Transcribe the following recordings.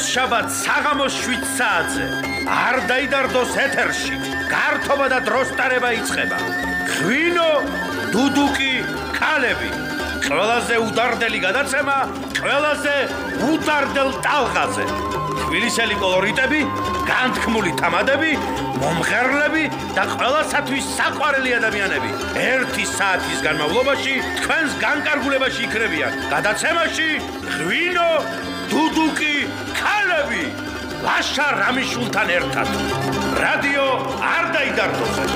ორშაბათ საღამოს 7 საათზე არ დაიდარდოს ეთერში გართობა და დროს ტარება იწყება ღვინო დუდუკი ქალები ყველაზე უდარდელი გადაცემა ყველაზე უდარდელ ტალღაზე თბილისელი კოლორიტები განთქმული თამადები მომღერლები და ყველასათვის საყვარელი ადამიანები 1 საათის განმავლობაში თქვენს განკარგულებაში იქნებიან გადაცემაში ღვინო დუდუკი ქალები ლაშა რამიშულთან ერთად რადიო არ დაიდარდოზე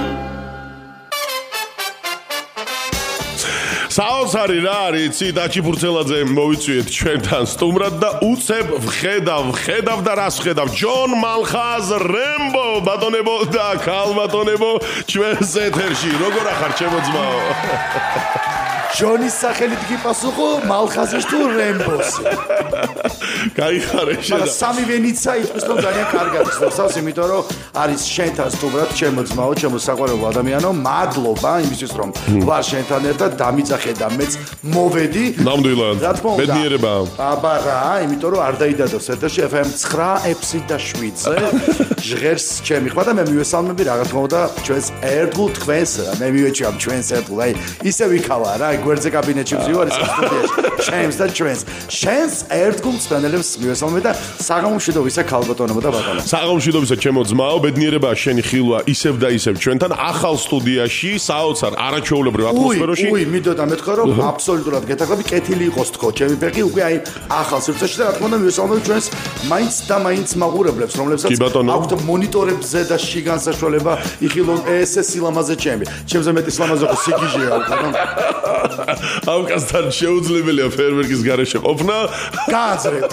საოცარი რა არის იცი დაჩიფურცელაძე მოვიწვიეთ ჩვენთან სტუმრად და უცებ ვხედავ და რას ვხედავ ჯონ მალხაზ რემბო ბატონებო და ქალბატონებო ჩვენს ეთერში როგორ ახარ ჩემო ძმაო ჯონის სახელით გიპასუხო მალხაზის თუ რემბოს გაიხარე შედა მაგრამ სამი ვენიცა იტყვის რომ ძალიან კარგად იცნობს იმიტომ რომ არის შენთან სტუმრად ჩემო ძმაო ჩემო საყვარელ ადამიანო მადლობა იმისთვის რომ ვარ შენთან ერთად დამიძახე და მეც მოვედი ნამდვილად ბედნიერება აბა რა იმიტომ რომ არ დაიდადოს ეთერში FM 9 და 7-ზე ჟღერს ჩემი ხმა და მე მივესალმები რა თქმა უნდა ჩვენს ერთგულ თქვენს მე მივეჭვამ ჩვენს ერთგულ აი ისე ვიქავა რა გვერდზე კაბინეტში ვზივარ ეს სტუდიაში ჩემს და ჩვენს შენს ერთგულ სპენელებს მივესალმები და საღამომშვიდობისა ქალბატონებო და ბატონო საღამომშვიდობისა ჩემო ძმაო ბედნიერება შენი ხილვა ისევ და ისევ ჩვენთან ახალ სტუდიაში საოცარ არაჩვეულებრივ ატმოსფეროში უი მიდოდა მეთქვა რომ აბსოლუტურად გეთაკლები კეთილი იყოს თქო ჩემი ფეხი უკვე აი ახალ სივრცეში და რა თქმა უნდა მივესალმები ჩვენს მაინც და მაინც მაყურებლებს რომლებსაც აქვთ მონიტორებზე და შიგან საშუალება იხილონ ეს სილამაზე ჩემზე მეტი სილამაზე ხო სიგიჟეა ამ კაცთან შეუძლებელია ფერმერკის გარეშე ყოფნა გააზრეთ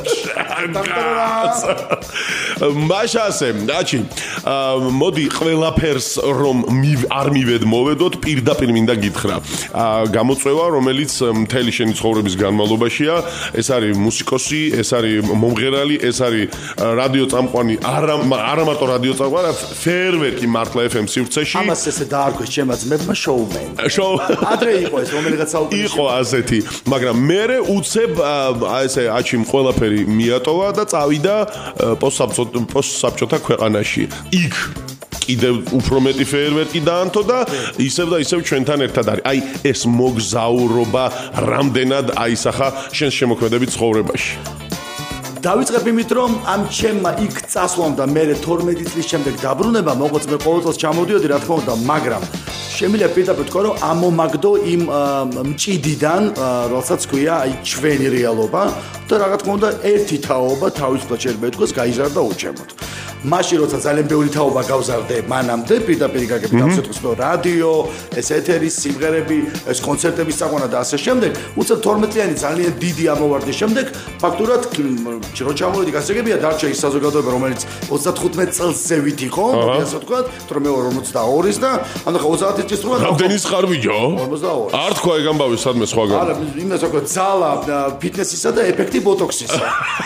მაშასე დაჩი მოდი ყველაფერს რომ არ მივედმოვედოთ პირდაპირ მინდა გითხრა გამოწვევა რომელიც მთელი შენი ცხოვრების განმავლობაშია ეს არის მუსიკოსი ეს არის მომღერალი ეს არის რადიო წამყვანი არა მარტო რადიო წამყვანი ფერმერკი მართლა FM სივრცეში ამას ესე დაარქვეს ჩემმა ძმებმა შოუმენი ადრე იყო ეს რომელიღაც იყო ასეთი მაგრამ მე უცებ ესე აჩიმ ყველაფერი მიატოვა და წავიდა პოსტსაბჭოთა ქვეყანაში იქ კიდევ უფრო მეტი ფეერვერკი დაანთო და ისევ ჩვენთან ერთად არის აი ეს მოგზაურობა რამდენად აისახა შენს შემოქმედებით ცხოვრებაში დავიწყებ იმით რომ ამ ჩემმა იქ წასვლამ და მე 12 წლის შემდეგ დაბრუნება მოყოც მე ყოველ წელს ჩამოდიოდი რა თქმა უნდა მაგრამ შემიძლია პირდაპირ თქვა რომ ამომაგდო იმ მჭიდიდან რომელსაც ქვია აი ჩვენი რეალობა და რა თქმა უნდა ერთი თაობა თავისუფლად შეიძლება ითქვას გაიზარდა უჩემოდ მაშინ როცა ძალიან ბევრი თაობა გავზარდე მანამდე პირდაპირ გაგები გავსეთქოს რომ რადიო ეს ეთერის სიმღერები ეს კონცერტების წაყვანა და ასე შემდეგ უცებ 12-იანი ძალიან დიდი ამოვარდნის შემდეგ ფაქტურად რო ჩამოვედი გასაგებია დარჩა ის საზოგადოება რომელიც 35 წელს ზევით იყო ასე ვთქვა რომ მე 42-ის და ანუ ხა 30 წლის როა რამდენის ხარბიჯო 42 არ თქვა ეგამბავი სადმე სხვაგან არა იმას ვთქვა ძალა ფიტნესისა და ეფექტი ბოტოქსისა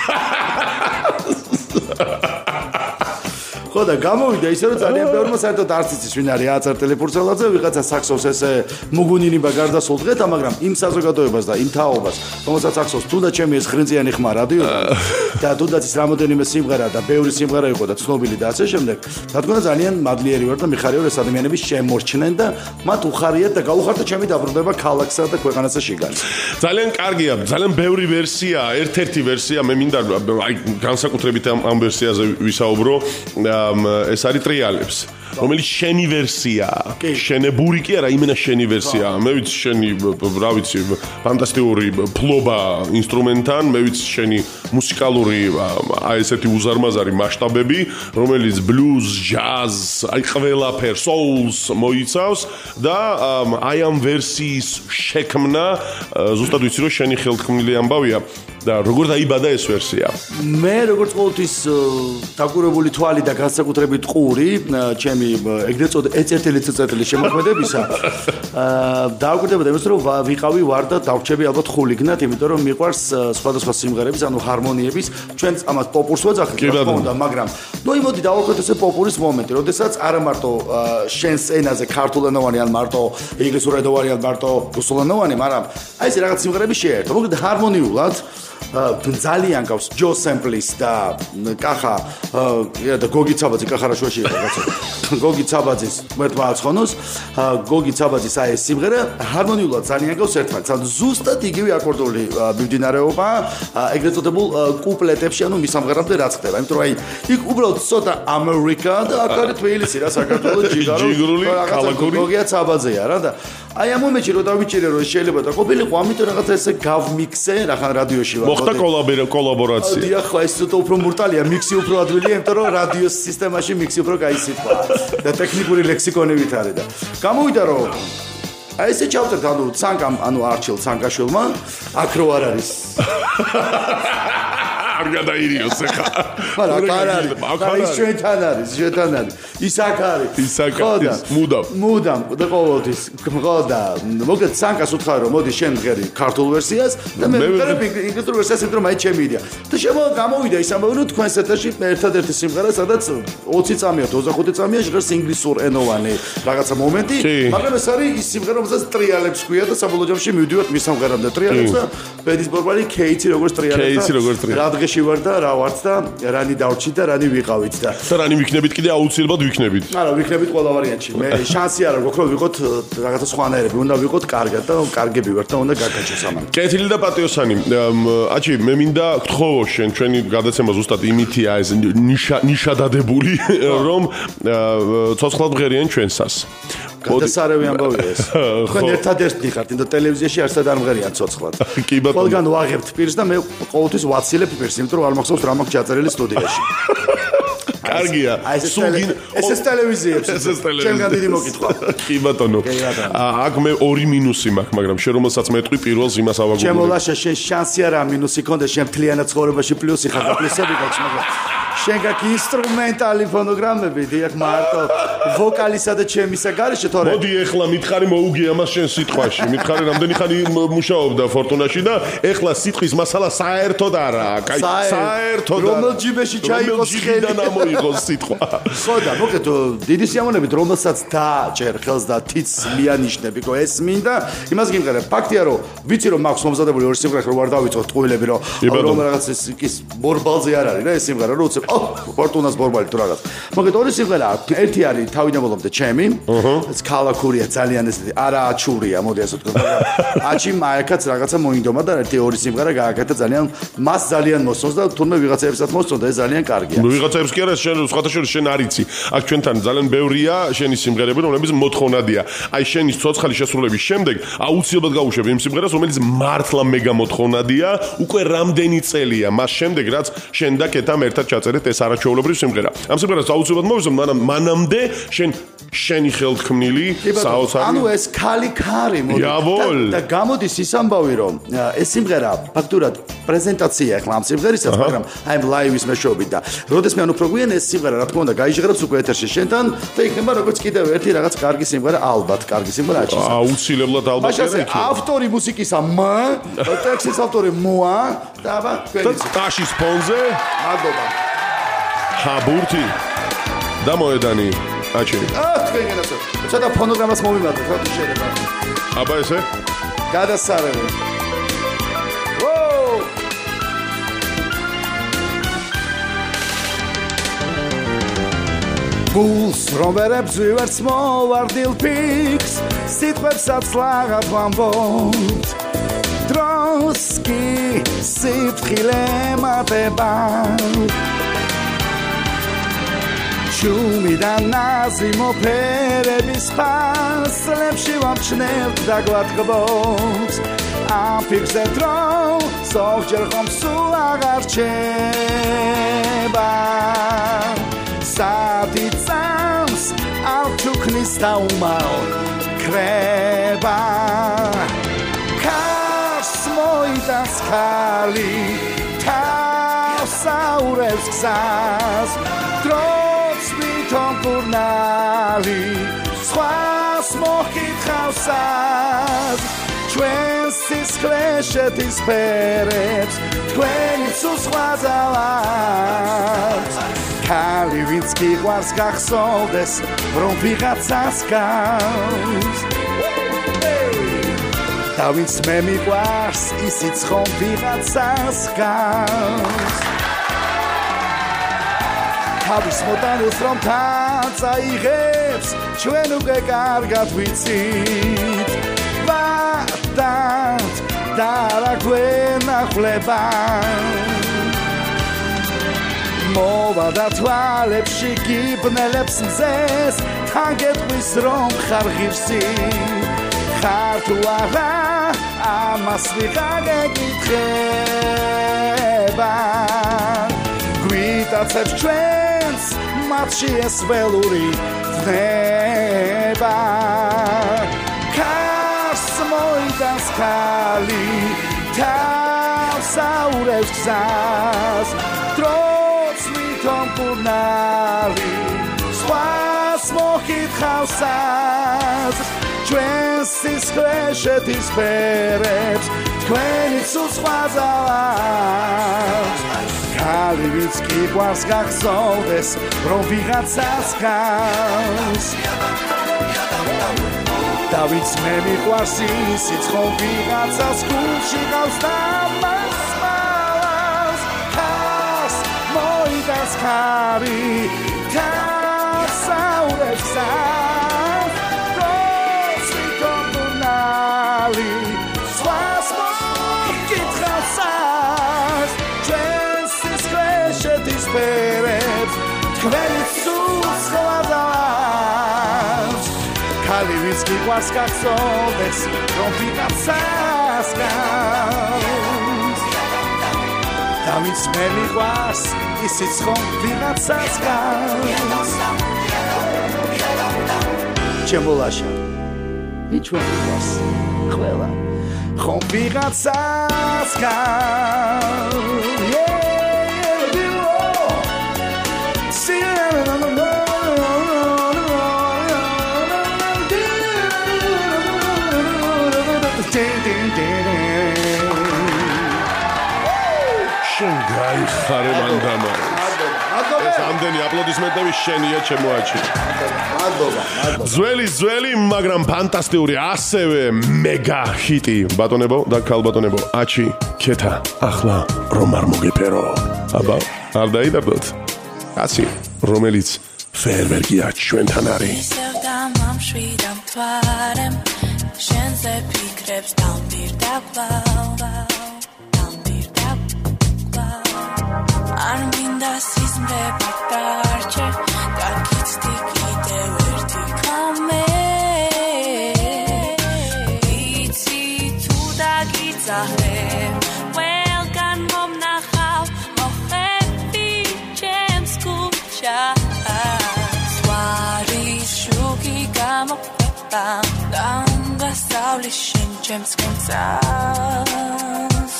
ხო და გამოვიდა ისე რომ ძალიან ბევრმა საერთოდ არც იცის ვინ არის აწარ ტელეფურცელაძე ვიღაცა საქსოვს ესე მუგუნინება გარდასულ დღეთა მაგრამ იმ საზოგადოებას და იმ თაობას რომელსაც საქსოვს თუნდაც ჩემი ეს ხრინწიანი ხმა რადიოდან და თუნდაც ის რამოდენიმე სიმღერა და ბევრი სიმღერა იყო და ცნობილი და ასე შემდეგ რა თქმა უნდა ძალიან მადლიერი ვარ და მიხარია რომ ეს ადამიანები შემორჩნენ და მათ უხარიათ და გაუხარდა ჩემი დაბრუნება ქალაქსა და ქვეყანასა შიგან ძალიან კარგია ძალიან ბევრი ვერსია ერთ-ერთი ვერსია მე მინდა აი განსაკუთრებით ამ ვერსიაზე ვისაუბრო ეს არის ტრიალებს რომელიც შენი ვერსიაა შენებური კი არა იმენა შენი ვერსიაა მე ვიცი შენი რა ვიცი ფანტასტიკური ფლობა ინსტრუმენტთან მე ვიცი შენი მუსიკალური აი ესეთი უზარმაზარი მასშტაბები რომელიც ბლუზ ჯაზ აი ყველაფერ soul-ს მოიცავს და აი ამ ვერსიის შექმნა ზუსტად ვიცი რომ შენი ხელთქმული ამბავია და როგორ დაიბადა ეს ვერსია მე როგორც ყოველთვის დაკურებული თვალი და განსაკუთრებით ყური ჩემი ეგრეთ წოდებული ეწერტილი წიწეტილი შემოქმედებისა დააკვირდება იმას რომ ვიყავი ვარ და დავრჩები ალბათ ხულიგნად იმიტომ რომ მიყვარს სხვადასხვა სიმღერების ანუ ჰარმონიების ჩვენ ამას პოპურს ვეძახით რა თქმა უნდა მაგრამ ნუ იმოდი დავაკვირდეთ ესე პოპურის მომენტი როდესაც არა მარტო შენს ენაზე ქართულენოვანი ან მარტო ინგლისურენოვანი ან მარტო რუსულენოვანი მაგრამ აი ეს რაღაც სიმღერები შეერთო მოკლედ ჰარმონიულად ძალიან გავს ჯო სემპლის და კახა და გოგი ცაბაძე კახარაშვაში იყო რაღაცა გოგი ცაბაძის მერტმა აცხონოს გოგი ცაბაძის აი ეს სიმღერა ჰარმონიულად ძალიან გავს ერთმანეთს ზუსტად იგივე აკორდული მიმდინარეობა ეგრეთ წოდებულ კუპლეტებში ანუ მისამღერამდე რაც ხდება იმიტომ რომ აი იქ უბრალოდ ცოტა ამერიკა და აქ არის თბილისი რა საქართველოს ჯიგრული ქალაქური გოგია ცაბაძეა რა და აი ამ მომენტში რომ დავიჭირე რომ შეიძლება და ყოფილიყო ამიტომ რაღაცა ესე გავმიქსე რახან რადიოში ვარ მოხდა კოლაბორაცია დიახ ხო ეს ცოტა უფრო მურტალია მიქსი უფრო ადვილია იმიტომ რომ რადიოს სისტემაში მიქსი უფრო კაი სიტყვაა და ტექნიკური ლექსიკონებით არის და გამოვიდა რომ აი ესე ჩავწერთ ანუ ცანკამ ანუ არჩილ ცანკაშვილმა აქ რო არ არის არ გადაირიოს ხა მაგრამ არ არის ჩვენთან არის ის აქ არის მუდამ და ყოველთვის ხო და მოგეთ ცანკას უთხარი რომ მოდი შენ ღერი ქართულ ვერსიას და მე ვღერებ ინგლისურ ვერსიას იმიტომ რომ აი ჩემი იდეა და გამოვიდა ის ამბავი რომ თქვენს ეთერში ერთადერთი სიმღერა სადაც 20 წამია 25 წამია ჟღერს ინგლისურ ენოვანი რაღაცა მომენტი მაგრამ ეს არის ის სიმღერა რომელსაც ტრიალებს ქვია და საბოლოო ჯამში მივდივართ მის სამღერამდე ტრიალებს და ბედის ბორბალი კეიცი როგორც ტრიალებს რადგეში ვარ და რა ვართ და რანი დავრჩით და რანი ვიყავით და რანი ვიქნებით კიდე აუცილებლად ვიქნებით არა ვიქნებით ყველა ვარიანტში მე შანსი არ აქვს რომ ვიყოთ რაღაცა სხვანაირები უნდა ვიყოთ კარგად და კარგები ვართ და უნდა გაგაჩოს ამან კეთილი და პატიოსანი აჩი მე მინდა გთხოვო შენ ჩვენი გადაცემა ზუსტად იმითია ეს ნიშადადებული რომ ცოცხლად ვღერიან ჩვენსას გადასარევი ამბავია ეს თქვენ ერთადერთი ხართ და ტელევიზიაში არსად არ მღერიან ცოცხლად კი ბატონო ყველგან ვაღებთ პირს და მე ყოველთვის ვაცილებ პირს იმიტომ რომ არ მახსოვს რა მაქვს ჩაწერილი სტუდიაში კარგია ეს ტელევიზიებს ჩემგან დიდი მოკითხვა კი ბატონო აქ მე ორი მინუსი მაქვს მაგრამ შენ რომელსაც მეტყვი პირველს იმას ავაგობ ჩემო ლაშა შენ შანსი არა მინუსი კონდა შენ მთლიანად ცხოვრებაში პლუსი ხარ და პლუსები გაქვს მაგრამ შენ გაქვს ინსტრუმენტალი ფონოგრამები დიახ მარტო ვოკალისა და ჩემისა გარეშე თორე მოდი ეხლა მითხარი მოუგია მას შენ სიტყვაში მითხარი რამდენი ხანი მუშაობდა ფორტუნაში და ეხლა სიტყვის მასალა საერთოდ არაა კაი საერთოდ რომელ ჯიბეში ჩაიყოს ხელი სიტყვა. ხო და მოგეთ დიდი სიამოვნებით რომელსაც დააჭერ ხელს და თიც მიანიშნები ხო ეს მინდა იმას გიმღერებ ფაქტია რომ ვიცი რომ მაქვს მომზადებული ორი სიმღერა რომ არ დავიწყოთ ტყუილები რომ რაღაც ის ბორბალზე არ არის რა ეს სიმღერა რომ უცებ ფორტუნას ბორბალი თუ რაღაც მოგეთ ორი სიმღერა ერთი არის თავიდან ბოლომდე ჩემი ეს ქალაქურია ძალიან ესეთი არააჩურია მოდი ასე ვთქვა აჩი მაიკაც რაღაცა მოინდომა და ერთი ორი სიმღერა გააკეთა ძალიან მას ძალიან მოსწონს და თურმე ვიღაცებსაც მოსწონდა ეს ძალიან კარგია ვიღაცებს კი არა შენ სხვათაშორის შენ არიცი აქ ჩვენთან ძალიან ბევრია შენი სიმღერები რომლებიც მოთხოვნადია აი შენი ცოცხალი შესრულების შემდეგ აუცილებლად გავუშვებ იმ სიმღერას რომელიც მართლა მეგა მოთხოვნადია უკვე რამდენი წელია მას შემდეგ რაც შენ და კეთამ ერთად ჩაწერეთ ეს არაჩვეულებრივი სიმღერა ამ სიმღერას აუცილებლად მოვიზომ მანამდე შენი ხელთქმნილი საოცარი ანუ ეს ქალი მოდი და გამოდის ის ამბავი რომ ეს სიმღერა ფაქტურად პრეზენტაცია ახლა ამ სიმღერისას მაგრამ აი ამ ლაივის მეშვეობით და როდესმე ანუ პროგვიან ეს სიმღერა რა თქმა უნდა გაიჟღერებს უკვე ეთერში შენთან და იქნება როგორც კიდევ ერთი რაღაც კარგი სიმღერა ალბათ კარგი სიმღერა აჩის აუცილებლად ალბათ ავტორი მუსიკისა ტექსტის ავტორი მოა და აბა ტაშის ფონზე მადლობა ჰაბურთი და მოედანი აჩი თქვენ გენასო ცოტა ფონოგრამას მომიმატეთ რა თუ შეიძლება აბა ესე გადასარევი გულს რომ ვერებს ვივერც მოვარდილ ფიქს სიტყვებსაც ლაღად ვამბობთ დროს კი სიფრთხილე მატება ჩუმი და ნაზი მოფერების ფასლებში ვამჩნევთ და გვატკბობს ამ ფიქსზე დრო ზოგჯერ ხომ სულ აღარ რჩება სადიცავს ალჩუქნის დაუმაო კრება ქარს მოიტანს ხალი თავს გზას დროც ვითომ კურნალი სხვას მოხითხავსად ჩვენს სისხლეშეთის ფერებს თქვენი სუსხლაზალად ქალი ვინც გიყვარს გახსოვდეს რომ ვიღაცას გავს დავით მე მიყვარს ისიც ხომ ვიღაცას გავს თავის მოტანილს რომ თან წაიღებს ჩვენ უკვე კარგად ვიცით ვადათ და რა გვენახლება მოვა და თვალებში გიბნელებს მზეს თან გეტყვის რომ ხარ ღირსი ხარ თუ არა ამას ვიღარ გეკითხება გვიტაცებს ჩვენს მათში ეს ველური ვნება ქარს მოიტანს ხალი თავს აურევს გზას დროც მითომ კურნალი სხვას მოხითხავს აზრს ჩვენს სისხლეშეთის ფერებს თქვენი სულსხვაზავავს ქალი ვინც გიყვარს გახსოვდეს რომ ვიღაცას გავს და ვინც მე მიყვარს ისიც ხომ ვიღაცას გულში გავს და მას მალავს ქარს მოიტანს ხარი თავს აურევს გზას დროც მითომ კურნალი სხვას მოხითხავს აზრს ჩვენს სისხლეშეთის ფერებს თქვენი სულსხვაზავავს ქალი ვინც გიყვარს გახსოვდეს რომ ვიღაცას გავს და ვინც მე მიყვარს ისიც ხომ ვიღაცას გავს ჩემო ლაშა ვინ ჩვენ ვიყავს ყველა ხომ ვიღაცას გავს შენ გაიხარე მანდამა ეს ამდენი აპლოდისმენტები შენია ჩემო აჩი მადლობა ძველი მაგრამ ფანტასტიკური ასევე მეგა ჰიტი ბატონებო და ქალბატონებო აჩი ქეთა ახლა რომ არ მოგეფერო აბა არ დაიდარდოთ კაცი რომელიც ფერვერგია ჩვენთან არის შენზე ფიქრებს არ მინდა სიზმრები დარჩე და გიცდი კიდევ ერთი ხამე იცი თუ დაგიძახე ყველგან მომნახავ მოხები ჩემს ქუჩას ვარის შუქი გამოყვება და გასავლის შენ ჩემს კენცას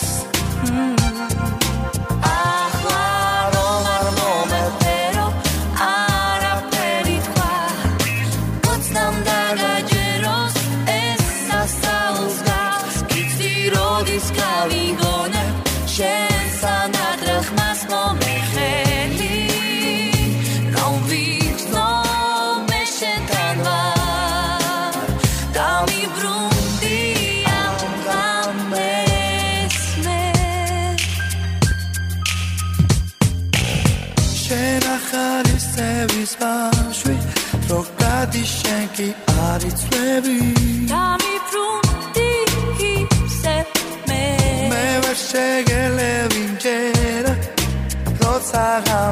შენკი არის წვევი და მიბრუნდი ისე მე ვერ შეგელევი ჯერა როცა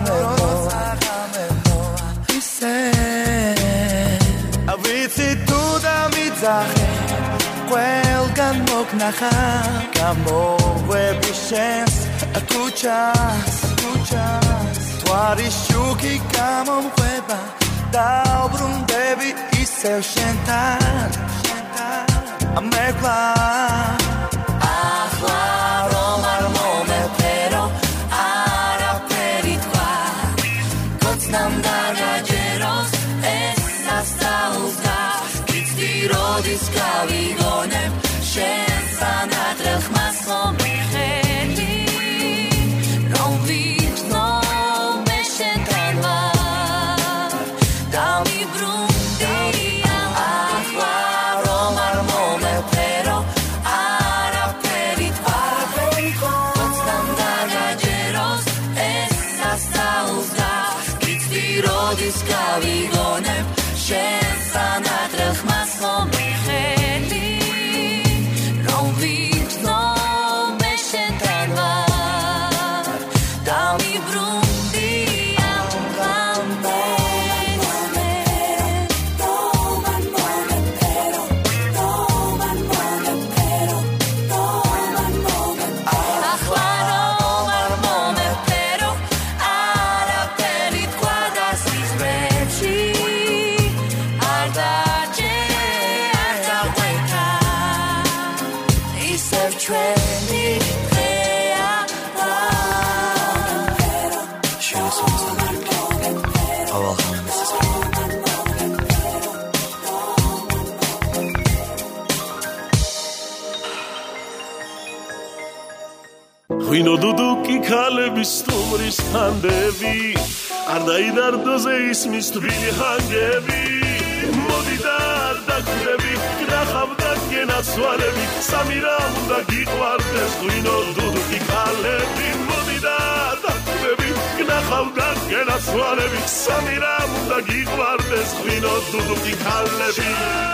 გამერო ისე ავიცი თუ დამიძახე ყველგან მოგნახა გამოღვები შენს ქუჩას თვარის შუქი გამომყვება დაუბრუნდები ისევ შენთან ამექვა ახლა რომ არ მომეფერო არაფერი თქვა კოცნამ დაგაჯეროს ეს სასწაულს გიცდი როდის გავიგონებ შენს ანატრელ ხმას მომეხელი რომ ვიხსნო მე შენთან ვარ დამიბრუნდი ახლა რომ არ მომეფერო ღვინო დუდუკი ქალების სტუმრის ფანდები არ დაიდარდოზე ისმის თბილი ჰანგები მოდი და არ დაგხვდები გნახავდა გენაცვალები სამი რამ უნდა გიყვარდეს ღვინო დუდუკი ქალები მოდი და არ დაგხვდები გნახავდა გენაცვალები სამი რამ უნდა გიყვარდეს ღვინო დუდუკი ქალები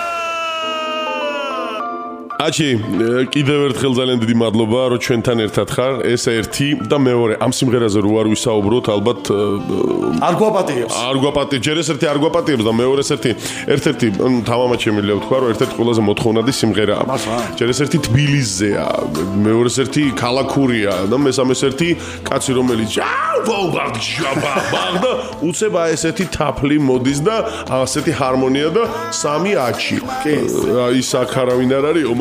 აჩი კიდევ ერთხელ ძალიან დიდი მადლობა რომ ჩვენთან ერთად ხარ ეს ერთი და მეორე ამ სიმღერაზე რო არ ვისაუბროთ ალბათ არ გვაპატიებს არ გვაპატიებს ჯერ ეს ერთი არ გვაპატიებს და მეორე ერთ-ერთი თამამად შემიძლია ვთქვა რომ ერთ-ერთი ყველაზე მოთხოვნადი სიმღერაა ჯერ ეს ერთი თბილისზეა მეორე ერთი ქალაქურია და მესამე ერთი კაცი რომელიც და უცებ ესეთი თაფლი მოდის და ასეთი ჰარმონია და სამი აჩი ის აქ არავინ არ არისო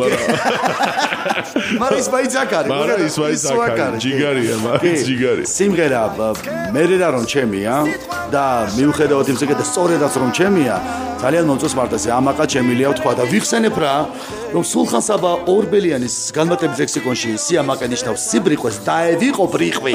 მარის ბაიძაკარი მარის ბაიძაკარი ჯიგარია მარის ჯიგარი სიმღერა მერერა რომ ჩემია და მიუხედავად იმისა და სწორედაც რომ ჩემია ძალიან მომწონს მარტაზე ამაყა შემილია ვთქვა და ვიხსენებ რა რომ სულხან-საბა ორბელიანის განმარტების ლექსიკონში სიამაყე ნიშნავს სიბრიყვეს დაევიყო ბრიყვი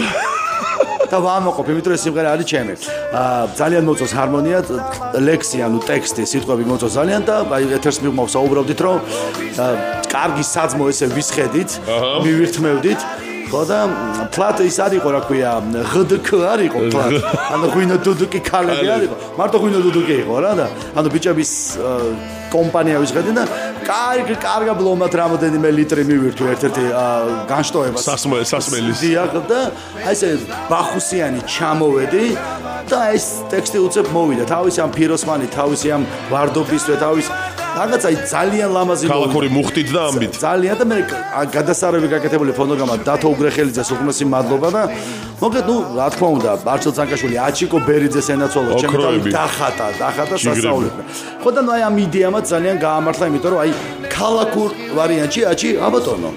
და ვამაყობ იმიტომ რომ სიმღერა არის ჩემი ძალიან მომწონს ჰარმონია ლექსი ანუ ტექსტი სიტყვები მომწონს ძალიან და აი ეთერს მივმოვ საუბრობდით რომ კარგი საძმო ესე ვისხედით მივირთმევდით ხო და ფლატ ის არისო რა ქვია ღდკ არისო ფლატ ანუ ღვინო დუდუკი ქალები არისო მარტო ღვინო დუდუკი იყო რა და ანუ ბიჭების კომპანია ვისხედი და კარგა ბლომად რამოდენიმე ლიტრი მივირთვი ერთ-ერთი განშტოება სასმელის დიახ და აი ესე ბახუსიანი ჩამოვედი და ეს ტექსტი უცებ მოვიდა თავისი ამ ფიროსმანი თავისი ამ ვარდობისვე თავის რაღაცა ძალიან ლამაზი ქალაქური მუხტით და ამბით ძალიან და მე გადასარევი გაკეთებული ფონოგრამა დათო უგრეხელიძეს უგმესი მადლობა და მოგეთ ნუ რა თქმა უნდა მარჩელ ცანკაშვილი აჩიკო ბერიძეს ენაცვალო ჩემი თავი დახატა სასწაულები ხო და ნუ აი ამ იდეამაც ძალიან გაამართლა იმიტომ რომ აი ქალაქურ ვარიანტში აჩი აბატონო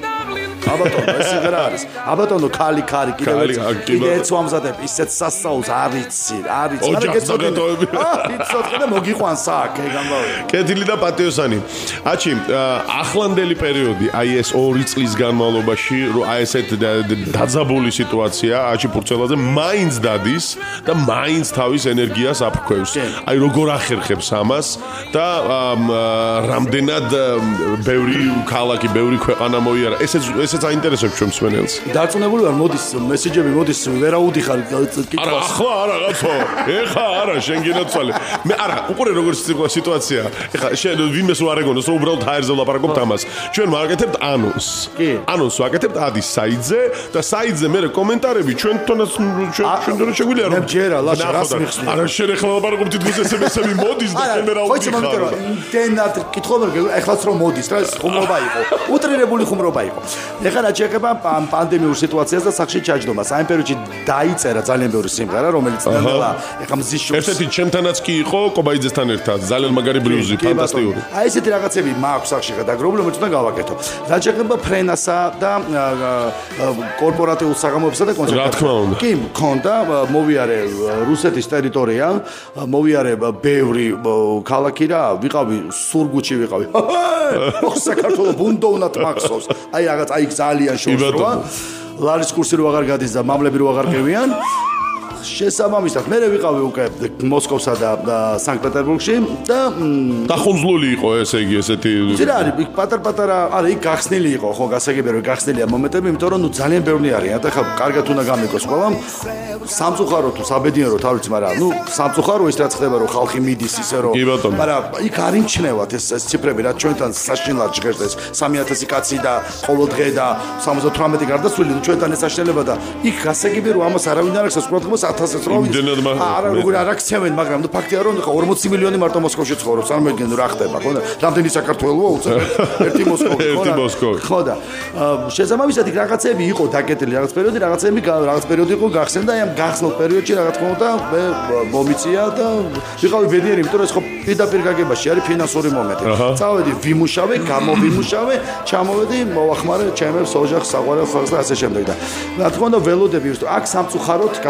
ეს რა არის აბატონო ქალი კიდე ეცვამზადებ ისეთ სასწაულს არიცი ოჯახსაგატოები იცოცხლე და მოგიყვანს აქ ეგამბავი კეთილი და პატიოსანი აჩი ახლანდელი პერიოდი აი ეს 2 წლის განმავლობაში რომ აი ესეთ დაძაბული სიტუაცია აჩი პურცელაძე მაინც დადის და მაინც თავის ენერგიას აფრქვევს აი როგორ ახერხებს ამას და რამდენად ბევრი ქალაქი ბევრი ქვეყანა მოიარა ესეც აინტერესებს ჩვენ მსმენელს. დარწმუნებული ვარ, მოდის მესეჯები, მოდის ვერაუდიხარ კითხვას. არა, ახლა არა კაცო. ეხა არა, შენ გინაცვალე. მე არა, უყურე როგორ სიტუაცია. ეხა შენ ვინმეს უარეგონოს, რომ უბრალოდ ჰაერზე ვლაპარაკობთ ამას. ჩვენ ვაკეთებთ ანონსს. ანონსს ვაკეთებთ ადის საიტზე და საიტზე მე კომენტარები ჩვენ თვითონაც ჩვენ დრო შეგვიძლია რომ მე ჯერა ლაშა რას მიხსნი. არა შენ ეხლა ვლაპარაკობ თითქოს SMS-ები მოდის და შენ ვერაუდი. ხო, მაგრამ იმდენად კითხულობ ეხლაც რომ მოდის რა ეს ხუმრობა იყო. უტრირებული ხუმრობა იყო. ეხლა რაც შეეხება პანდემიურ სიტუაციას და სახში ჩაჯდომას. ამ პერიოდში დაიწერა ძალიან ბევრი სიმღერა, რომელიც ნელა ეხლა მზის შუქს. ერთ-ერთი ჩემთანაც კი იყო კობაიძესთან ერთად. ძალიან მაგარი ბლუზი, ფანტასტიკური. აი ესეთი რაღაცები მაქვს სახში გადაგროვებული, რომელიც უნდა გავაკეთო. რაც შეეხება ფრენასა და კორპორატიულ საღამოებსა და კონცერტებს. რა თქმა უნდა. კი, მქონდა, მოვიარე რუსეთის ტერიტორია, მოვიარე ბევრი ქალაქი რა, ვიყავი სურგუჩი ვიყავი. საქართველოს ბუნდოვნად მახსოვს. აი რაღაც აი ძალიან შორსროა. ლარის კურსი რო აღარ გადის და მამლები რო აღარ ყევიან. შესაბამისად, მე ვიყავი უკვე მოსკოვსა და სანქტ-პეტერბურგში და დახუნძლული იყო ესე იგი ესეთი. ძირა არის პატარ-პატარა, არა იქ გახსნილი იყო, ხო, გასაგებია გახსნილია მომენტები, იმიტომ რომ ნუ ძალიან ბევრი არიან და ხა კარგად უნდა გამეკოს ყველამ. სამწუხარო თუ საბედნიერო თავიც, მაგრამ ნუ სამწუხარო ის რაც ხდება რომ ხალხი მიდის ისე რომ მაგრამ იქ არ იმჩნევათ ეს ციფრები რა ჩვენთან საშინლად ჟღერს ეს 3000 კაცი და ყოველ დღე და 78 გარდაცვლილი ჩვენთან ეს საშინელება და იქ გასაგებია რომ ამას არავინ არ ახსენებს ყურადღებას 1000-ს რო არა როგორ არ აქცევენ მაგრამ ნუ ფაქტია რომ 40 მილიონი მარტო მოსკოვში ცხოვრობს წარმოგიდგენ რა ხდება ხო და რამდენი საქართველოა უცებ ერთი მოსკოვი ხო და შესაბამისად იქ რაღაცები იყო დაკეტილი რაღაც პერიოდი იყო გახსენდა აი ამ გახსნილ პერიოდში რა თქმა უნდა მე მომიწია და ვიყავი ბედნიერი იმიტომ რომ ეს ხო პირდაპირ გაგებაში არის ფინანსური მომენტი წავედი ვიმუშავე გამოვიმუშავე ჩამოვედი მოვახმარე ჩემებს ოჯახს საყვარელ ხალხს და ასე შემდეგ და რა თქმა უნდა ველოდები აქ სამწუხაროდ გასაგებია რაც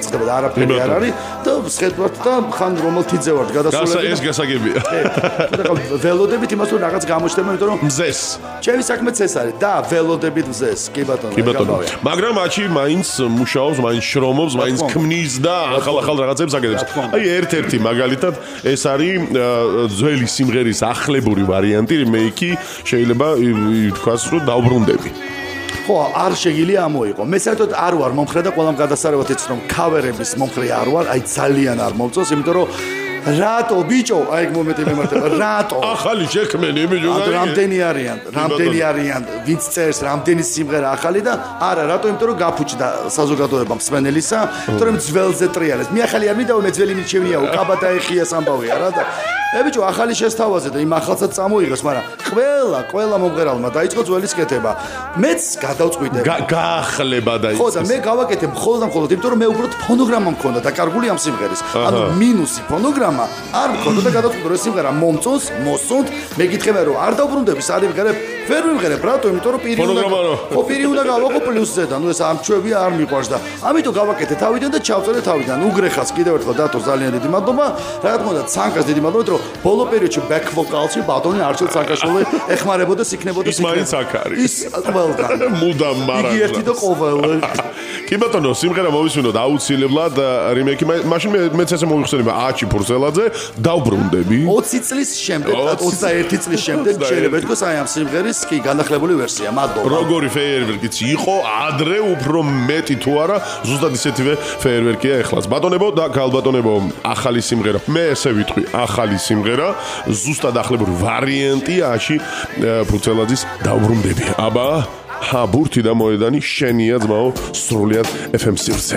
გაწდება და არაფერი არ არის და შეხედვათ და ხან რომელთიძე ვართ გადასულები ეს გასაგებია ველოდებით იმას რომ რაღაც გამოჩნდება იმიტომ რომ მზეს ჩემი საქმეც ეს არის და ველოდებით მზეს კი ბატონო მაგრამ მათი მაინც მუშაობს მაინც შრომობს მაინც ქმნის და ახალ რაღაცებს აკეთებს აი ერთ-ერთი მაგალითად ეს არის ძველი სიმღერის ახლებური ვარიანტი მეიკი შეიძლება თქვას რომ დავბრუნდები ხო არ შეგიძლია ამოიყო მე საერთოდ არ ვარ მომხრე და ყველამ გადასარევად იცით რომ ქავერების მომხრე არ ვარ აი ძალიან არ მომწონს იმიტომ რომ რატო ბიჭო აი მომენტი მემართება რატო ახალი შექმენი ბიჭო რამდენი არიან ვინც წერს რამდენი სიმღერა ახალი და არა რატო იმიტომ რომ გაფუჭდა საზოგადოება მსმენელისა იმიტომ რომ ძველზე ტრიალებს მე ახალი არ მინდა მე ძველი მიჩვენიაო კაბადა ეხიას ამბავია რა და ბიჭო ახალი შესთავაზე და იმ ახალსაც წამოიღოს მაგრამ ყველა მომღერალმა დაიწყო ძველის კეთება მეც გადავწყვიტე გაახლება და ხო და მე გავაკეთე მხოლოდ იმიტომ რომ მე უბრალოდ ფონოგრამა მქონდა დაკარგული ამ სიმღერის ანუ მინუსი ფონოგრამა არ მქონდა და გადავწყვიტე რომ სიმღერა მომწონს მოსწონთ მეკითხება რომ არ დავბრუნდები არ ვიღერებ ვერ ვიღერებ რატო იმიტომ რომ პირი უნდა გავაყო პლუსზედან ნუ ეს ამჩვევი არ მიყვარს და ამიტომ გავაკეთე თავიდან და ჩავწერე თავიდან უგრეხას კიდევ ერთხელ დათო ძალიან დიდი მადლობა რა თქმა უნდა ცანკას დიდი მადლობა რომ ბოლო პერიოდში ბექ ვოკალში ბატონი არჩილ ცანკაშვილი ეხმარებოდა იქნებოდა ის მაინც აქ არის ის ყველგან მუდამ მარადს იგი ერთი და ყოველი კი ბატონო სიმღერა მოვისმინოთ აუცილებლად რიმეიკი მაშინ მეც ესე მოვიხსენებ აჩი ფურსელაძე დავბრუნდები 20 წლის შემდეგ 21 წლის შემდეგ შეიძლება ითქვას აი ამ სიმღერის კი განახლებული ვერსია მადლობა როგორი ფეიერვერკიც იყო ადრე უფრო მეტი თუ არა ზუსტად ისეთივე ფეიერვერკია ეხლაც ბატონებო და გალბატონებო ახალი სიმღერა მე ესე ვიტყვი ახალი სიმღერა ზუსტად ახლებური ვარიანტი აში ფურსელაძის დავბრუნდები აბა ბურთი და მოედანი შენია ძმაო სრულიად FM სივრცე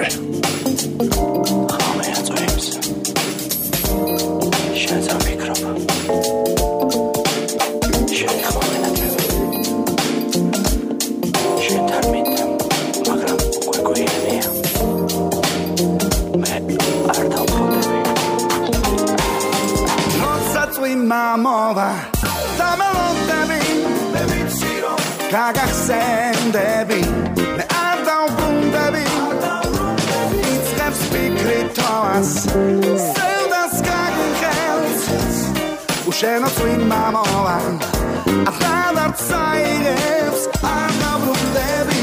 Mama, Kagaxendebi, me Ardaubrundebi, it's Reps Bikritos, Seldas Kagenkels, Usheno Twin Mama, Athanar Zaires, Ardaubrundebi.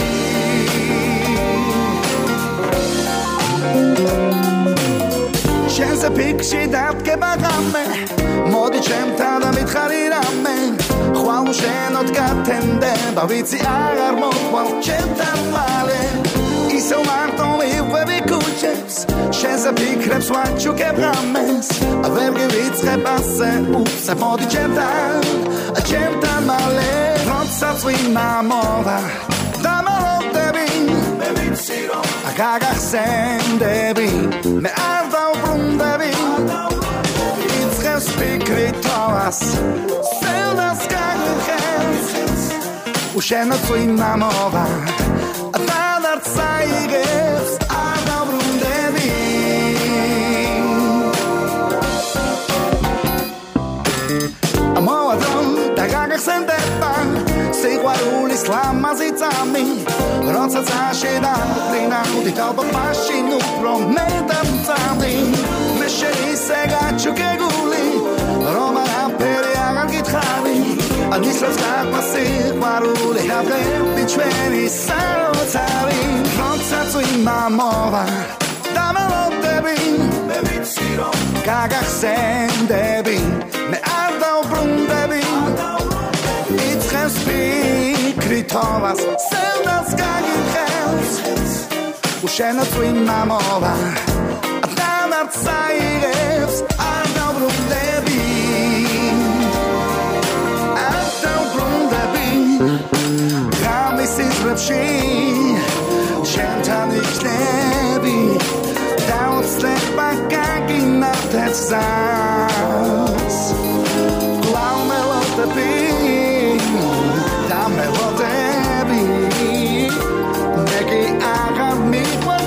Shense Pikshi Datke Bagame, Modi Chemtada Mitharirame. Juan Shenot Gatende, Bavici Agar Mokwal Chetan Male, Iso Marton Iwe Kucheps, Shenza Pikreps Wachu Kebrames, a Vergevitz Repasse, Ups, a Modi Chetan Male, Rotsat Swin Mamova, Damalot Debi, a Gagach Sendebi, Me Ardau Brundebi, It's Respicritoas, Seldas Usheno Twin Mamova, Athanar Zaires, Ardaubrundebi. Amoadon, Dagagach Sendepan, Seguarul Islam Mazitami, Rotsat Zashida, Lina, Udikalba Pashinu, Prometam Zami, Mesheri Segachu Keguli, Roma Imperial Gitari. Anislas Kapasik Marule Hablem Bichveni Sarotari Rotsatsu Imamova Damalot Debi Bevitsiro Gagach Sendebi Me Ardaubrundebi It's Respicritoas Seldas Kagenkels Ushenatsu Imamova Athanar Zaires Ardaubrundebi Rapshi, Chantanik Nebi, Down Step back in that sounds. Laumelotebi, Damelotebi, Neki Agami,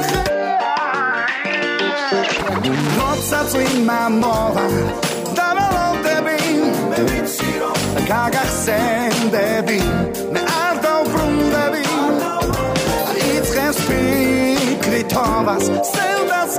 Rotsatsu Imamova, Damelotebi, Gagach Sendebi, Me Ardaubrundebi. Kritovas, Seldas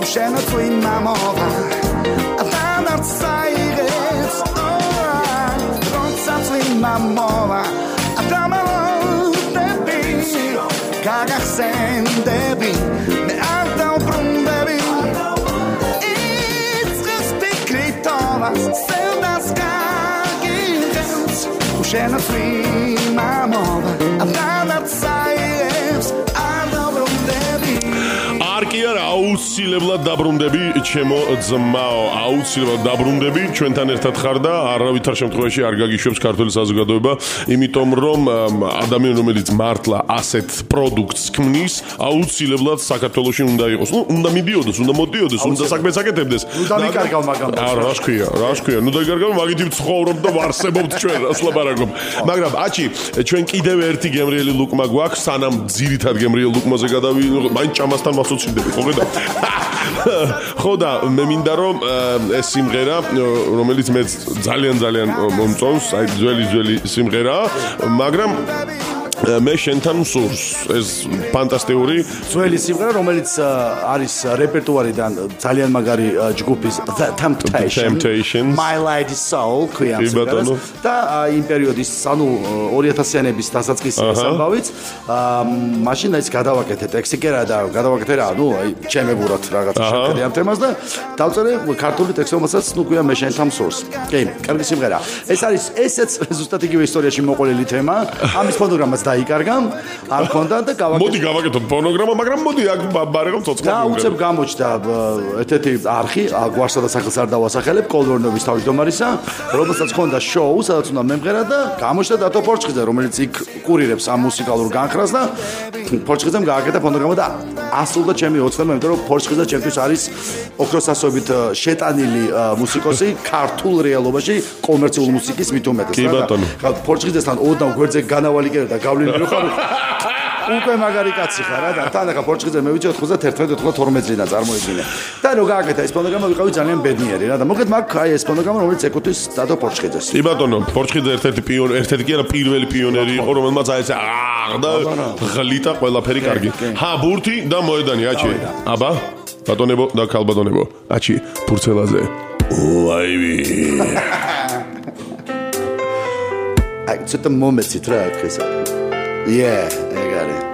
Scena zu in Mamova Adana Zaires Ronza zu in Mamova Adana Debi Kagach Sen Debi Me Alta Brundebi It's Respekritovas Seldas Kagins Scena zu in Mamova Adana Zaires არკია აუცილებლად დაბრუნდები ჩემო ძმაო აუცილებლად დაბრუნდები ჩვენთან ერთად ხარ და არავითარ შემთხვევაში არ გაგიშვებს ქართული საზოგადოება იმიტომ რომ ადამიანი რომელიც მართლა ასეთ პროდუქტს ქმნის აუცილებლად საქართველოში უნდა იყოს უნდა მიდიოდეს უნდა მოდიოდეს უნდა საქმეს აკეთებდეს უნდა ვიკარგავ მაგამ რა შქია ნუ დაიკარგავ მაგით ვცხოვრობ და ვარსებობთ ჩვენ რას ლაპარაკობ მაგრამ აჩი ჩვენ კიდევ ერთი გემრიელი ლუკმა გვაქვს სანამ ძირითად გემრიელ ლუკმაზე გადავიდეთ მაინც ჭამასთან მასოცილდები ხო და მე მინდა რომ ეს სიმღერა რომელიც მე ძალიან მომწონს აი ძველი სიმღერა მაგრამ მე შენთან მსურს ეს ფანტასტიკური ძველი სიმღერა რომელიც არის რეპერტუარიდან ძალიან მაგარი ჯგუფის The Temptations My Lady Soul ქვია სიმღერას და იმ პერიოდის ანუ 2000-იანების დასაწყისის ამბავიც მაშინ ის გადავაკეთე ტექსტი კერა და გადავაკეთე რა ნუ აი ჩემებურად რაღაცა შევხედე ამ თემას და დავწერე ქართული ტექსტი რომელსაც ნუ ქვია მე შენთან მსურს კი კარგი სიმღერა ეს არის ესეც ზუსტად იგივე ისტორიაში მოყოლილი თემა ამის ფონოგრამას დაიკარგა არ ქონდა და მოდი გავაკეთოთ ფონოგრამა მაგრამ მოდი აქ ბარეგო ცოცხლად და უცებ გამოჩნდა ერთ-ერთი არხი გვარსა და სახელს არ დავასახელებ კოლორნოვის თავმჯდომარისა რომელსაც ქონდა შოუ სადაც უნდა მემღერა და გამოჩნდა დათო პორჩხიძე რომელიც იქ კურირებს ამ მუსიკალურ განხრას და პორჩხიძემ გააკეთა ფონოგრამა და ასრულდა ჩემი ოცნება იმიტომ რომ პორჩხიძე ჩემთვის არის ოქროსასობით შეტანილი მუსიკოსი ქართულ რეალობაში კომერციული მუსიკის მით უმეტეს რა პორჩხიძესთან ოდნავ გვერდზე განავალი კერა და გავლილი რო ხარ უკვე მაგარი კაცი ხარ რა და თან ახლა პორჩხიძე მე ვიცი 91-92 წლიდან წარმოიდგინე და რო გააკეთა ეს ფონოგრამა ვიყავი ძალიან ბედნიერი რა და მოკლედ მაგ აი ეს ფონოგრამა რომელიც ეკუთვნის დადო პორჩხიძეს კი ბატონო პორჩხიძე ერთ-ერთი კი არა პირველი პიონერი იყო რომელმაც აი ეს და ღლიტა ყველაფერი კარგი ჰა ბურთი და მოედანი აჩი აბა ბატონებო და ქალბატონებო აჩი ფურცელაზე ლაივი აი ცოტა მომეცით რა ხესა Yeah, I got it.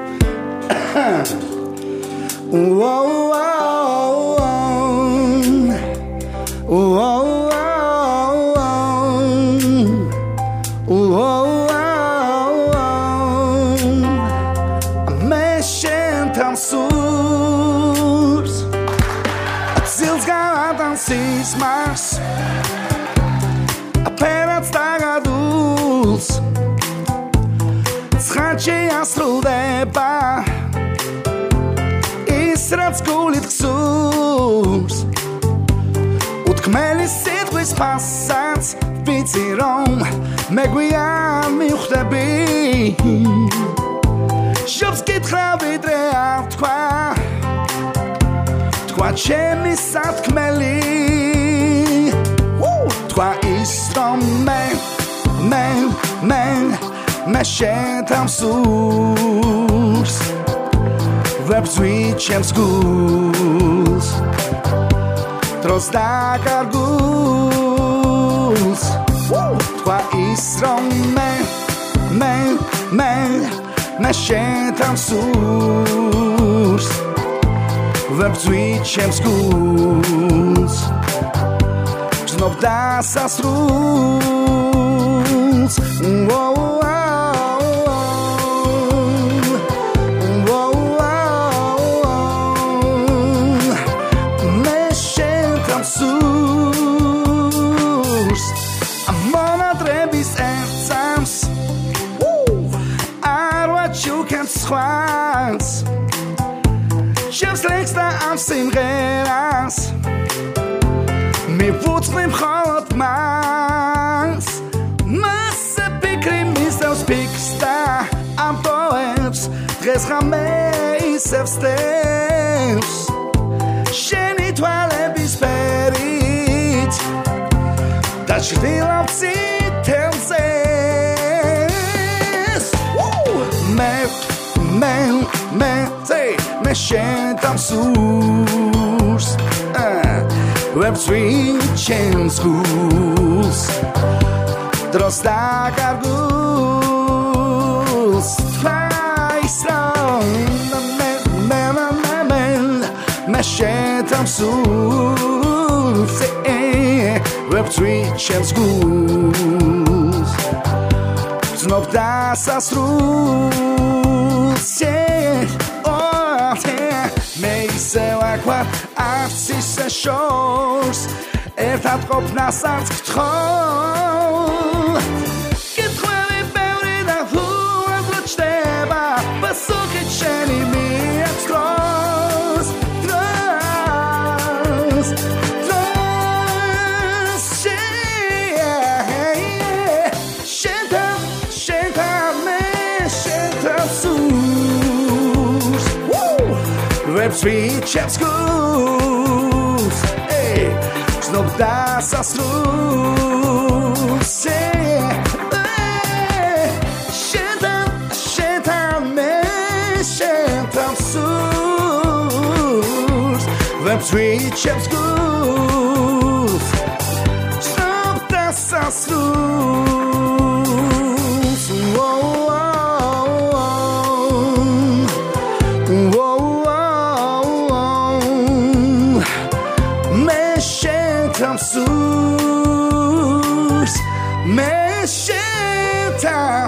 Asrudeba Israts gulit ksurs Utkmeli sitquis passats Vizirom Meguian miuchtebi Shubskit chlavidre Tkwa Chemi sat kmeli Tkwa isrom Men Me šetam surs Web switchem schools Trostak argus Twa isrom Me šetam surs Web switchem schools Znov das asrus Schwarz Schiffs legst da am Simgeras Mi wutz nim Chot Mas Masse Pikrim ist aus Piksta Am Toebs Tres Rameis Evsteus Sheni Twale bis Perit Das Schwil auf Zitelses Me, say, me shentam surs Web three chain schools Drosta gargools Twice round Meshetam sus Web three chain schools Znów dasas rus Miejsce łakład Arcyse shores Ertat kopna sarc ktrol Kitchweli beuri na hura Wloczteba Posukit sheni mi Tros Tros Tros Shentam Shentam me Shentam sus Web three chap schools Hey Znów dasas rus Shentam me Shentam sus Web three chap schools Znów dasas rus Meshetam sus Meshetam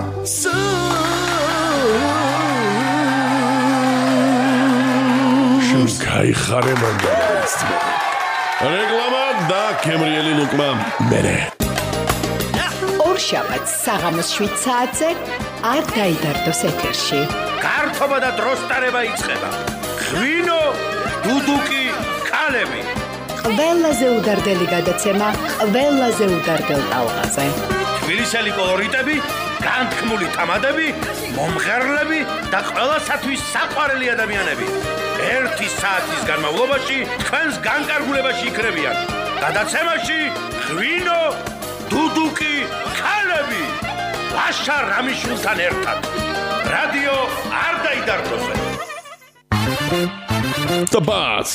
sus Kayxare manda Reklama da Kemrieli Lukma Mere ორშაბათს საღამოს 7 საათზე არ დაიდარდოს ეთერში. გართობა და დროსტარება იწყება. ღვინო, დუდუკი, ქალები. ყველაზე უდარდელი გადაცემა, ყველაზე უდარდელ ტალღაზე. თბილისელი კოლორიტები, განთქმული თამადები, მომღერლები და ყველასათვის საყვარელი ადამიანები. 1 საათის განმავლობაში თქვენს განკარგულებაში იქნებიან. გადაცემაში ღვინო, დუდუკი, ქალები. ვაშა რამიშვილთან ერთად. რადიო არ დაიდარდოზე. Tabats.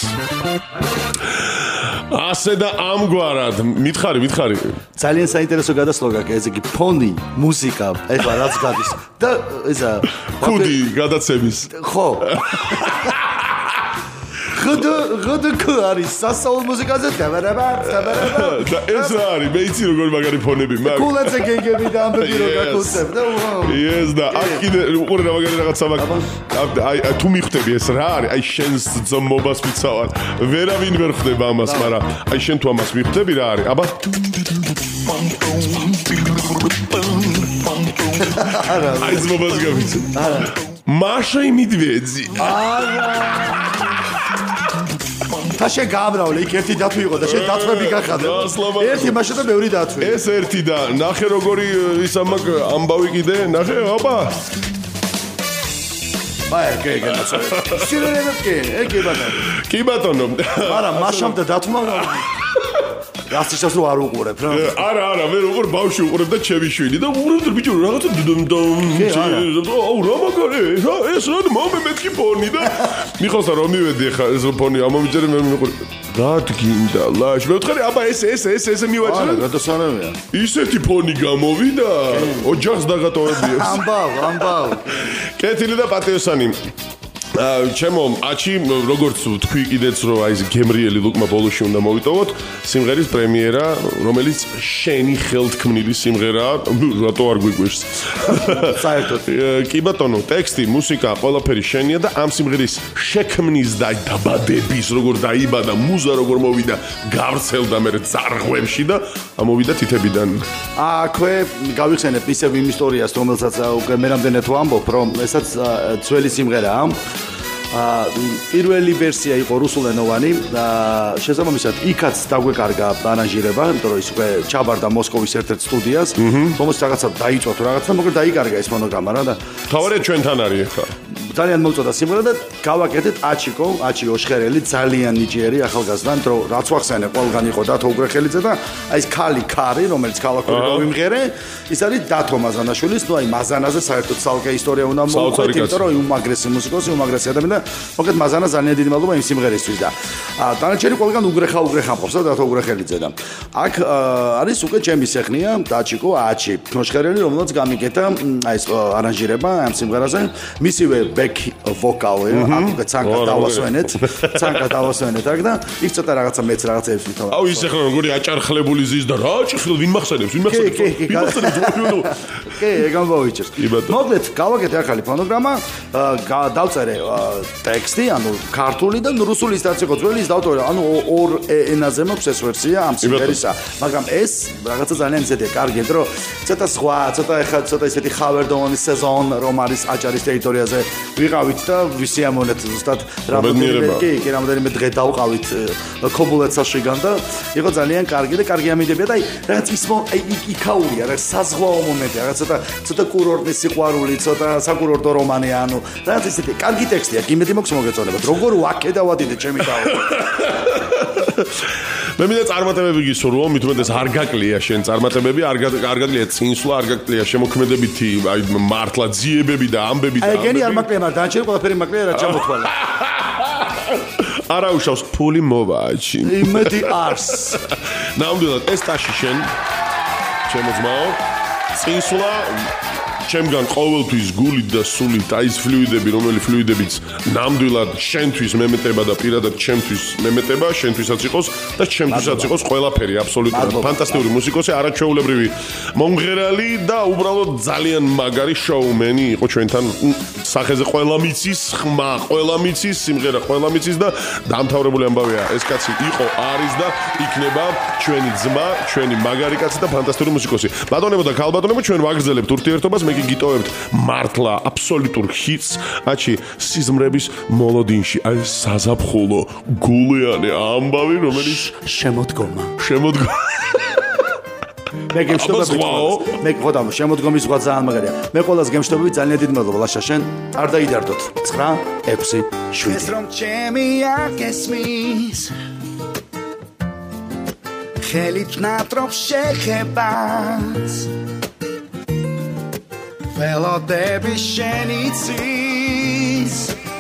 ასე და ამგვარად მითხარი ძალიან საინტერესო გადასვლა გაქვს ეს იგი ფონი მუსიკა ეხლა რაც გადის და ესა ხუდი გადაცემის ხო ხუდი არის სასაულ მუსიკაზე დაბარაბა და ეს არის მე იცი როგორ მაგარი ფონები მაქვს კულაძე გეგები და ამბები რო გაკუთებ და ეს და აქ კიდე უყურე რა მაგარი რაღაცა მაქვს აი თუ მიხვდები ეს რა არის აი შენს ძმობას ვიცავარ ვერავინ ვერ ხვდება ამას მაგრამ აი შენ თუ ამას მიხვდები რა არის აბა აი ძმობას გავიცი არა Маша и медведи და შენ გაამრავლე იქ ერთი დათვი იყო და შენ დათვები გახადა ერთი მაშა და მეორე დათვი ეს ერთი და ნახე როგორი ის ამბავი კიდე ნახე აბა აი გეგენაცო სირენები კი ბატონო არა მაშამ და დათმა გასწრებს რო არ უყურებ რა არა მე როგორ ბავშვი უყურებ და ჩემი შვილი და უყურებ ბიჭო რაღაცა აუ რა მაგარი ეს რა მომე მეთქი ფონი და მიხოს რა მივედი ხა ეს ფონი ამომიჯერე მე მიყურე გადგინდა ლაშ მე ვთხარი აბა ეს მივაჭრე გადასანავია ისეთი ფონი გამოვიდა ოჯახს დაგატოვებიებს ამბავ კეთილი და პატიოსანი ჩემო აჩი როგორც თქვი კიდეც რომ აი ეს გემრიელი ლუკმა ბოლოში უნდა მოვიტოვოთ სიმღერის პრემიერა რომელიც შენი ხელთქმნილი სიმღერაა რატო არ გვიგვირს საერთოდ კი ბატონო ტექსტი მუსიკა ყველაფერი შენია და ამ სიმღერის შექმნის და დაბადების როგორ დაიბადა მუზა როგორ მოვიდა გავრცელდა მე ძარღვებში და ამოვიდა თითებიდან აქვე გავიხსენებ ისევ იმ ისტორიას რომელსაც უკვე მე რამდენი თუ ამბობ რომ ესაც ძველი სიმღერაა პირველი ვერსია იყო რუსულენოვანი და შესაბამისად იქაც დაგვეკარგა არანჟირება, იმიტომ რომ ის უკვე ჩაბარდა მოსკოვის ერთ-ერთ სტუდიას, რომელსაც რაღაცა დაიწვა თუ რაღაცა, მაგრამ დაიკარგა ეს მონოგრამა რა და თავარია ჩვენთან არის ახლა. ძალიან მოწოდა სიმღერა და გავაკეთეთ აჩიკო ოშხერელი ძალიან ნიჭიერი ახალგაზრდა რომ რაც ვახსენე ყველგან იყო დათო უგრეხელიძე და აი ეს ქარი რომელიც ქალაქური გავიმღერე ის არის დათო მაზანაშვილის ნუ აი მაზანაზე საერთოდ ცალკე ისტორია უნდა მოვყვეთ იმიტომ რომ უმაგრესი მუსიკოსი უმაგრესი ადამიანი და მოკლედ მაზანა ძალიან დიდი მადლობა იმ სიმღერისთვის და დანარჩენი ყველგან უგრეხა ყოფს და დათო უგრეხელიძე და აქ არის უკვე ჩემი სეხნია დაჩიკო აჩი ოშხერელი რომელსაც გამიკეთა აი ეს არანჟირება ამ სიმღერაზე მისივე back vocal აქ უკვე ცანკა დავასვენეთ აქ და იქ ცოტა რაღაცა მეც რაღაცებს ვითომ აუ ის ახლა როგორი აჭარხლებული ზის და რა ჭიხლ ვინ მახსენებს კი ეგ ამბავიჭერს მოკლედ გავაკეთე ახალი ფონოგრამა დავწერე ტექსტი ანუ ქართული და რუსული ისიც იყო ძველი ის დავწერე ანუ ორ ენაზე მაქვს ეს ვერსია ამ სიმღერისა მაგრამ ეს რაღაცა ძალიან ისეთი კარგი რომ ცოტა სხვა ცოტა ისეთი ხავერდოვანი სეზონ რომ არის აჭარის ტერიტორიაზე ვიყავით და ვისიამოვნეთ ზუსტად რამდენიმე დღე დავყავით ქობულეთსაშიგან და იყო ძალიან კარგი და კარგი ამიდებია და აი რაღაც ის იქაურია რა საზღვაო მომენტი რაღაც ცოტა კურორტის სიყვარული ცოტა საკურორტო რომანი ანუ რაღაც ისეთი კარგი ტექსტია იმედი მაქვს მოგეწონებათ როგორ ვაკე დავადიდე ჩემი თავი მე მინდა წარმატებები გისურვო მithumetes არ გაკლია შენ წარმატებები არ გაკლია წინსვლა არ გაკლია შემოქმედებითი აი მართლა ძიებები და ამბები და აი გენი არ მაკლია მაგრამ დაჩერე ყველაფერი მაკლია რა ჩამოთვალა არა უშავს ფული მოვაჩი იმედი არს ნამდვილად ეს ტაში შენ შემოძმაო წინსვლა ჩემგან ყოველთვის გულით და სულით აი ეს ფლუიდები რომელი ფლუიდებიც ნამდვილად შენთვის მემეტება და პირადად ჩემთვის მემეტება შენთვისაც იყოს და ჩემთვისაც იყოს ყველაფერი აბსოლუტურად ფანტასტიკური მუსიკოსი არაჩვეულებრივი მომღერალი და უბრალოდ ძალიან მაგარი შოუმენი იყო ჩვენთან სახეზე ყველა მიცის ხმა ყველა მიცის სიმღერა ყველა მიცის და დამთავრებული ამბავია ეს კაცი იყო არის და იქნება ჩვენი ძმა ჩვენი მაგარი კაცი და ფანტასტიკური მუსიკოსი ბატონებო და ქალბატონებო ჩვენ ვაგრძელებთ ურთიერთობას მე გიტოვებთ მართლა აბსოლუტურ ჰიტს აჩი სიზმრების მოლოდინში აი საზაფხულო გულიანი ამბავი რომელიც შემოდგომა მე გემშვიდობები მე ხოდა შემოდგომის სხვა ძალიან მაგარია მე ყველას გემშვიდობები ძალიან დიდი მადლობა ლაშა შენ არ დაიდარდოთ 9-6-7 ეს რომ ჩემი აკესმის ხელით ნატრობს შეხებას ველოდები შენიცის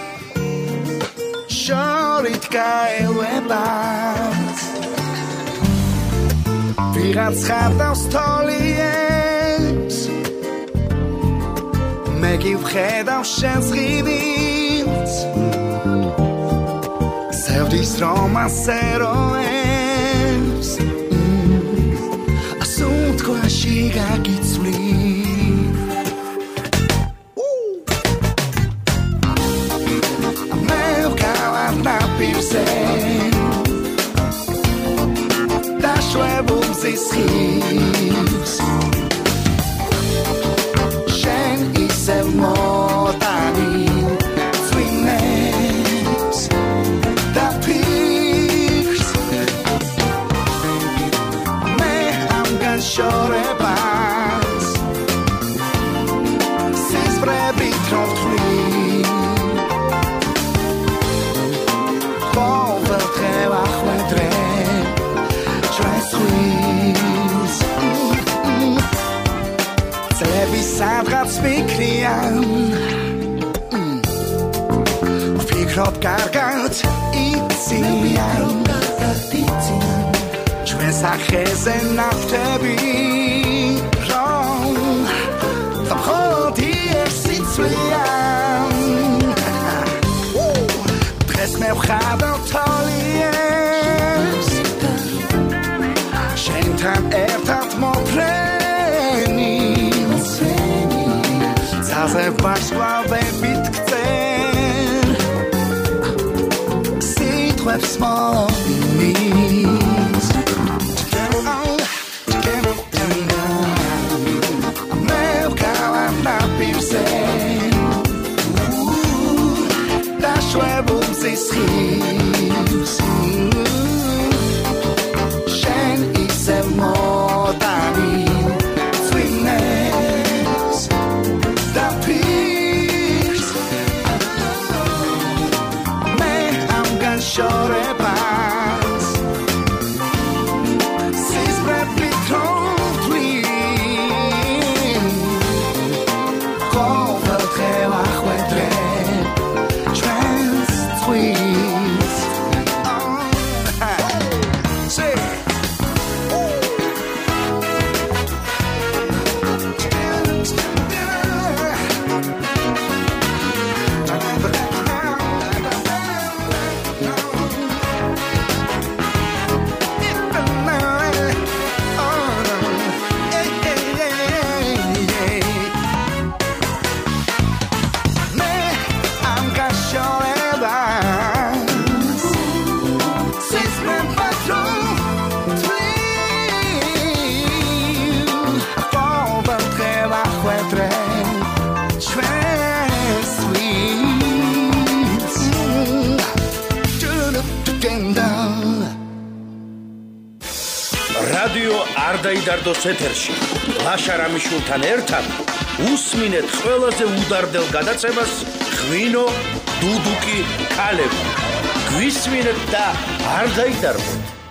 შორით გაელვებას ვიღაც ხარდავს თოლიებს მე გივხედავ შენს ღიმილს სევდის რომ ასეროებს ასუნთქვაში გაგიცვლი This gives Shane is a more than sweetness that peaks Me I'm gonna show the pass Sis brevi trotfli Pover trebach wedre სადღაც ვიქრიან ვფიქრობ კარგად იციან ჩვენ სახეზე ნახტები რომ დამხოდი სიცვლიან დღეს მე ვხადავ თოლიებს შენთან ერთად მოფრენ Zase ვარსკვლავებით გწერ სიტყვებს მოვიმის მე ვკავარ ნაპირზე დაშვებულ სისხლს შენ ისევ მოდანი შორებას სიზმრები თრთლი ყოველდღე ვახვედრებ ჩვენს წვირს რადიო არ დაიდარდოს ეთერში ლაშა რამიშულთან ერთად უსმინეთ ყველაზე უდარდელ გადაცემას ღვინო დუდუკი ქალები გვისმინეთ და არ დაიდარდოთ